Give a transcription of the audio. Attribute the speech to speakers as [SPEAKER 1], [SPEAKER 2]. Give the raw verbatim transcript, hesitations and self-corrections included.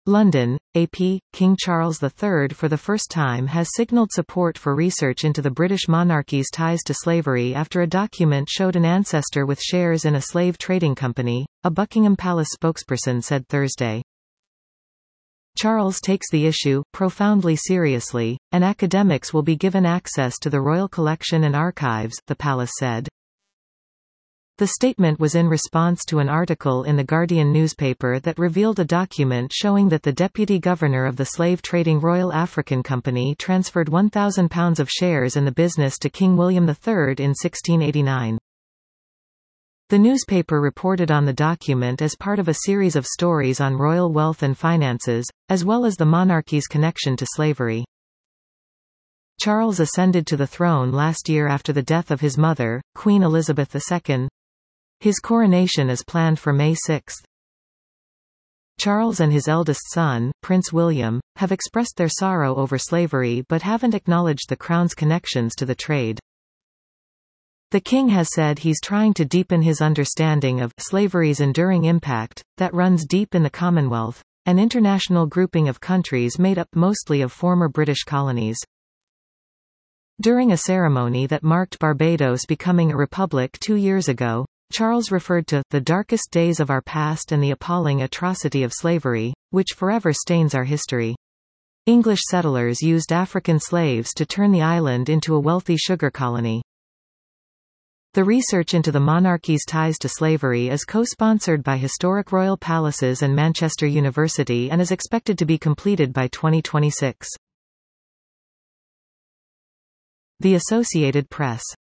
[SPEAKER 1] London, A P. King Charles the Third for the first time has signalled support for research into the British monarchy's ties to slavery after a document showed an ancestor with shares in a slave trading company, a Buckingham Palace spokesperson said Thursday. Charles takes the issue profoundly seriously, and academics will be given access to the royal collection and archives, the palace said. The statement was in response to an article in The Guardian newspaper that revealed a document showing that the deputy governor of the slave-trading Royal African Company transferred one thousand pounds of shares in the business to King William the Third in sixteen eighty-nine. The newspaper reported on the document as part of a series of stories on royal wealth and finances, as well as the monarchy's connection to slavery. Charles ascended to the throne last year after the death of his mother, Queen Elizabeth the Second. His coronation is planned for May sixth. Charles and his eldest son, Prince William, have expressed their sorrow over slavery but haven't acknowledged the Crown's connections to the trade. The King has said he's trying to deepen his understanding of slavery's enduring impact, that runs deep in the Commonwealth, an international grouping of countries made up mostly of former British colonies. During a ceremony that marked Barbados becoming a republic two years ago, Charles referred to the darkest days of our past and the appalling atrocity of slavery, which forever stains our history. English settlers used African slaves to turn the island into a wealthy sugar colony. The research into the monarchy's ties to slavery is co-sponsored by Historic Royal Palaces and Manchester University and is expected to be completed by twenty twenty-six. The Associated Press.